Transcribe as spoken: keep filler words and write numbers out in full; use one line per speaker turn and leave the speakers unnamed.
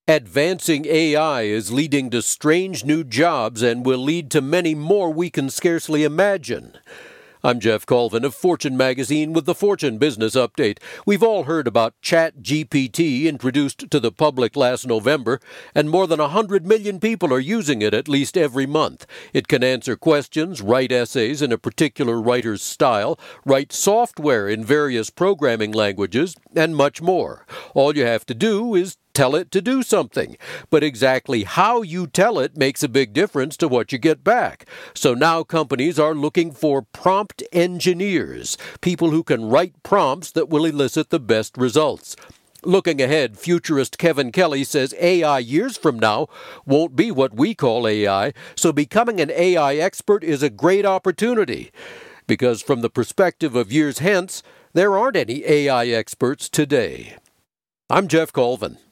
Advancing A I is leading to strange new jobs and will lead to many more we can scarcely imagine. I'm Jeff Colvin of Fortune Magazine with the Fortune Business Update. We've all heard about ChatGPT, introduced to the public last November, and more than one hundred million people are using it at least every month. It can answer questions, write essays in a particular writer's style, write software in various programming languages, and much more. All you have to do is tell it to do something. But exactly how you tell it makes a big difference to what you get back. So now companies are looking for prompt engineers, people who can write prompts that will elicit the best results. Looking ahead, futurist Kevin Kelly says A I years from now won't be what we call A I, so becoming an A I expert is a great opportunity. Because from the perspective of years hence, there aren't any A I experts today. I'm Jeff Colvin.